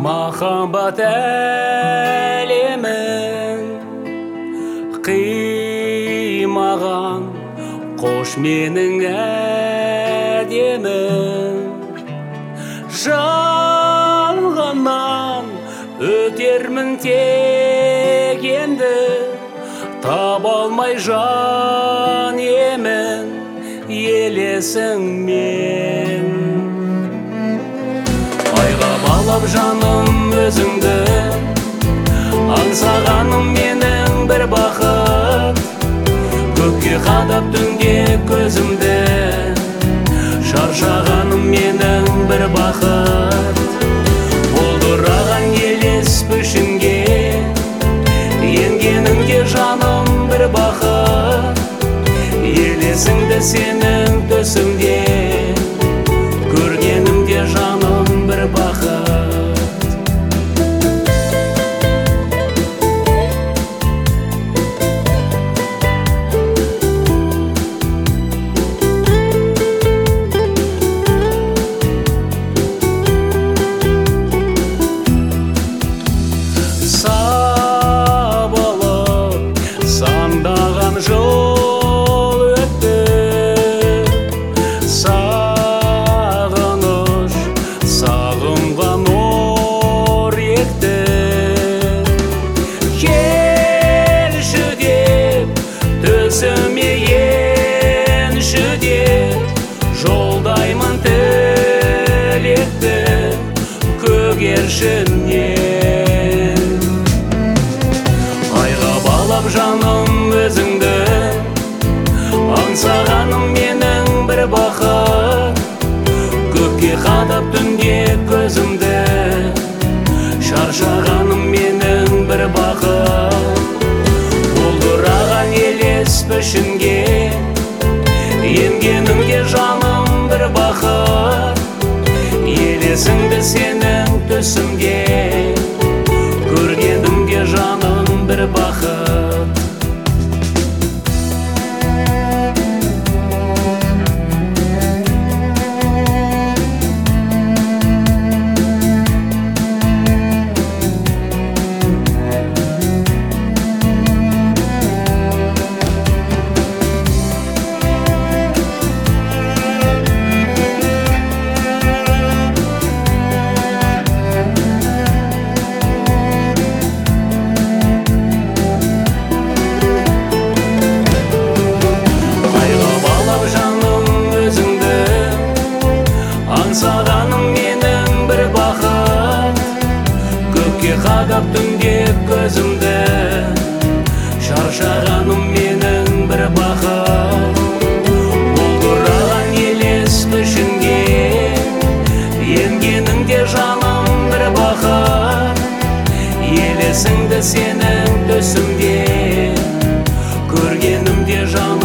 Махаббат әлемін қимаған қош менің әдемім, жалғаннан өтермін тек енді, таба алмай жан емін елесіңмен. Айға балап жаным өзіңді, аңсағаным менің бір бақыт. Көкке қадап түнде көзімді, шаршағаным менің бір бақыт. Бұлдыраған елес пішінге енгеніңде жаным бір бақыт. Елесіңді сенің төсіңде, көргенімде жаным бір бақыт. Сабылып сандаған жол өтті, сағыныш сағымға нұр екті. Келші деп төсіме енші деп, жолдаймын тілекті көгершіннен. Айға балап жаным өзіңді, аңсағаным менің бір бақыт. Көкке қадап түнде көзімді, шаршағаным менің бір бақыт. Бұлдыраған елес пішінге енгенімде жаным бір бақыт. Елесіңді сенің төсімде, көргенімде жаным бір бақыт. Аңсағаным менің бір бақыт. Көкке қадап түнде көзімді, шаршағаным менің бір бақыт. Бұлдыраған елес пішінге енгеніңде жаным бір бақыт. Елесіңді сенің төсіңде, көргенімде жаным